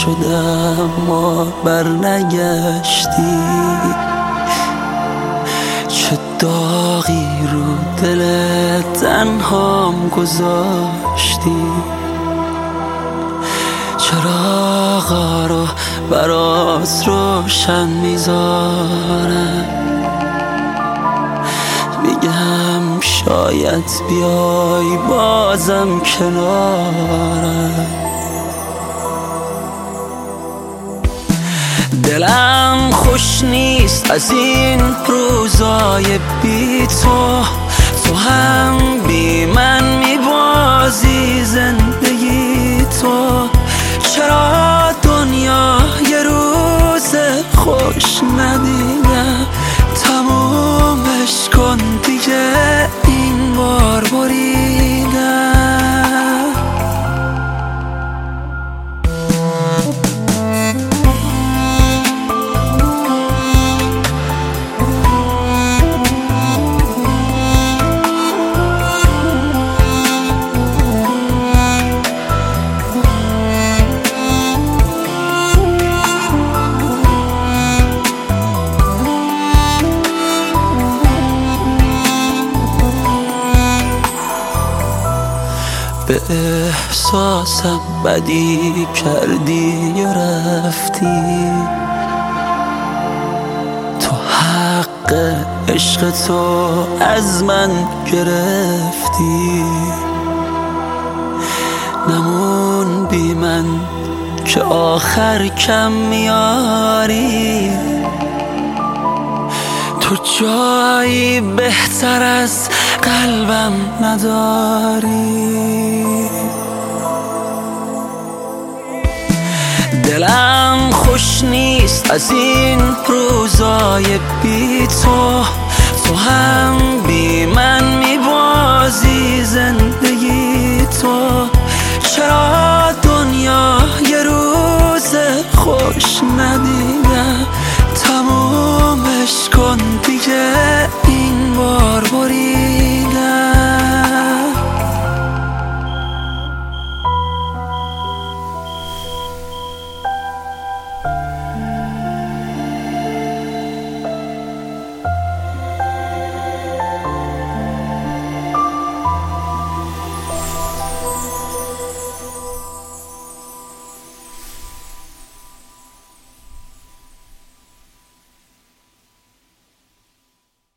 شدم ما برنگشتی، چه داغی رو دل تنهام گذاشتی. چراغا رو برات روشن میذارم، میگم شاید بیای بازم کنارم. دلم خوش نیست از این روزای بی تو، تو هم بی من میبازی زندگی تو. چرا دنیا یه روز خوش ندیدم، تمومش کن دیگه این بار بریدم. به احساسم بدی کردی و رفتی، تو حق عشق تو از من گرفتی. نمون بی من که آخر کم میاری، تو جایی بهتر از قلبم نداری. دلم خوش نیست از این روزای بی تو، تو هم بی من میبازی زندگی تو. چرا دنیا یه روز خوش ندیدم، تمومش کن دیگه